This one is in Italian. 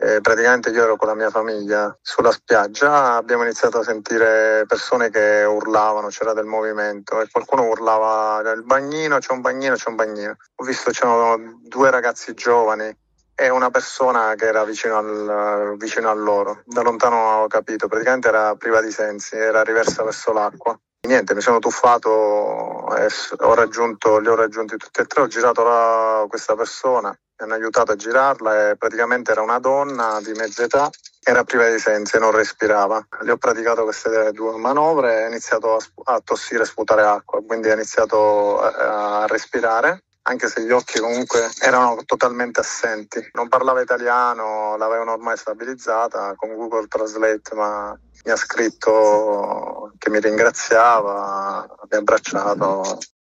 Praticamente io ero con la mia famiglia sulla spiaggia, abbiamo iniziato a sentire persone che urlavano, c'era del movimento e qualcuno urlava il bagnino, c'è un bagnino, c'è un bagnino. Ho visto c'erano due ragazzi giovani e una persona che era vicino a loro. Da lontano ho capito, praticamente era priva di sensi, era riversa verso l'acqua. Niente, mi sono tuffato e li ho raggiunti tutti e tre, ho girato questa persona, mi hanno aiutato a girarla e praticamente era una donna di mezza età, era priva di sensi e non respirava. Le ho praticato queste due manovre e ho iniziato a tossire e sputare acqua, quindi ho iniziato a respirare, anche se gli occhi comunque erano totalmente assenti. Non parlava italiano, l'avevano ormai stabilizzata con Google Translate, ma mi ha scritto che mi ringraziava, mi ha abbracciato.